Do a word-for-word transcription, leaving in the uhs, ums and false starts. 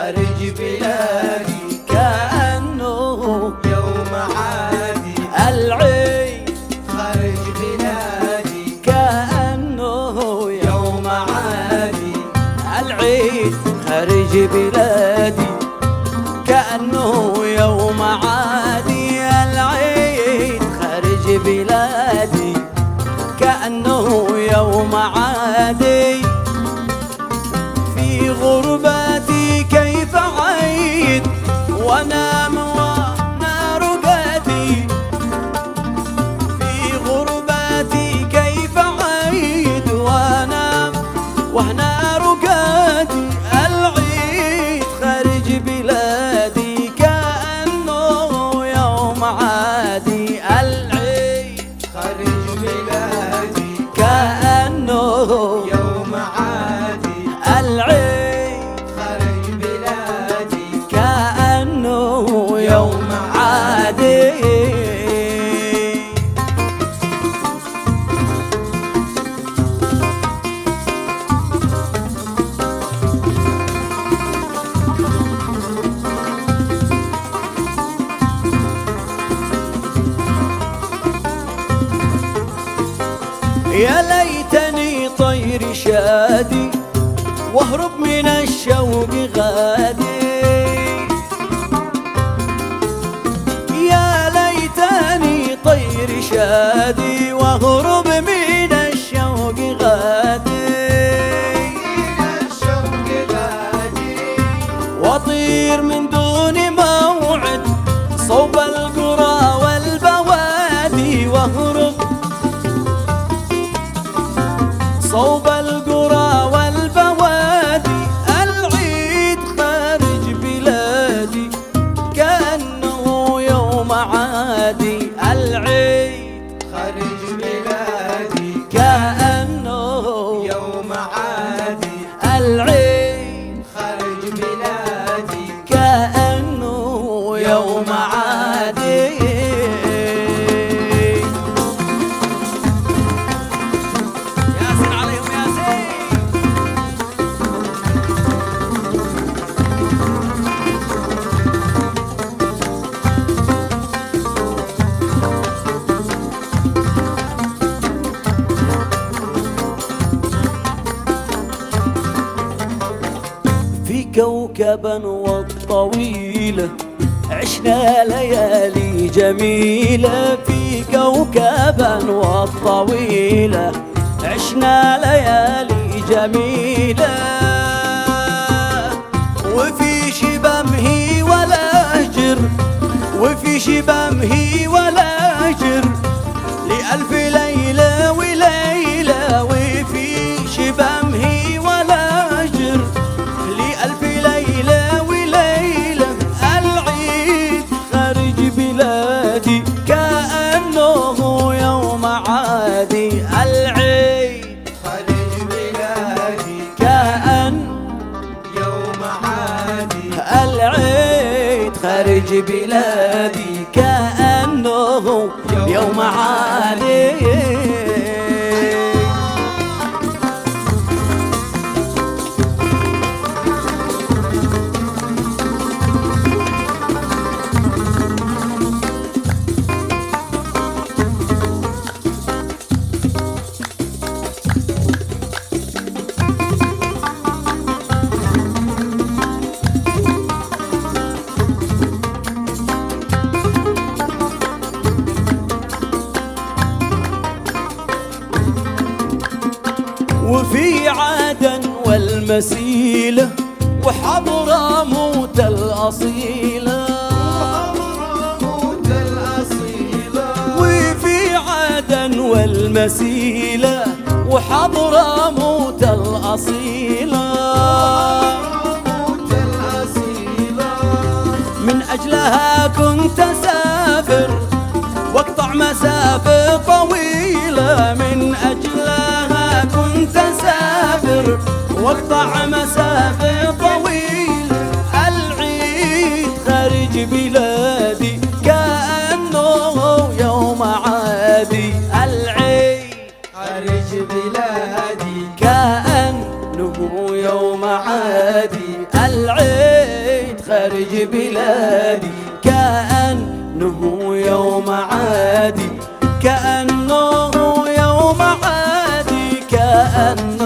خارج بلادي كأنه يوم عادي. العيد خارج بلادي كأنه يوم عادي. العيد خارج بلادي كأنه يوم عادي. العيد خارج بلادي كأنه يوم عادي. في غربتي كيف عيد وانام وانا رقادي. في غربتي كيف عيد وانام وانا رقادي. العيد خارج بلادي كأنه يوم عادي. العيد خارج بلادي كأنه يوم عادي. العيد خارج بلادي كأنه يوم عادي. يا ليتني طير شادي واهرب من الشوق غادي. يا ليتني طير شادي واهرب من الشوق غادي. الشوق غادي واطير من دون موعد صوب القرى والبوادي. واهرب صوب القرى والبوادي. العيد خارج بلادي كأنه يوم عادي. العيد خارج بلادي كأنه يوم عادي. العيد خارج بلادي كأنه يوم عادي. كوكبا والطويلة عشنا ليالي جميلة. في كوكبا والطويلة عشنا ليالي جميلة. وفي شبمه ولا أهجر وفي شبمه ولا أهجر لألف ليلة وليلة. وفي شبمه ولا أهجر ألف ليلة وليلة. العيد خارج بلادي كأنه يوم عادي. العيد خارج بلادي كأنه يوم عادي. العيد خارج بلادي كأنه يوم عادي. وفي عدن والمسيلة وحضرموت الأصيلة. وفي عدن والمسيلة وحضرموت الأصيلة. من أجلها كنت أسافر واقطع مسافة طويلة. من أجلها كنت أسافر واقطع مسافة طويلة. العيد خارج بلادي كأنه يوم عادي. العيد خارج بلادي كأنه يوم عادي. العيد خارج بلادي، كأنه يوم عادي، كأنه يوم عادي، كأنه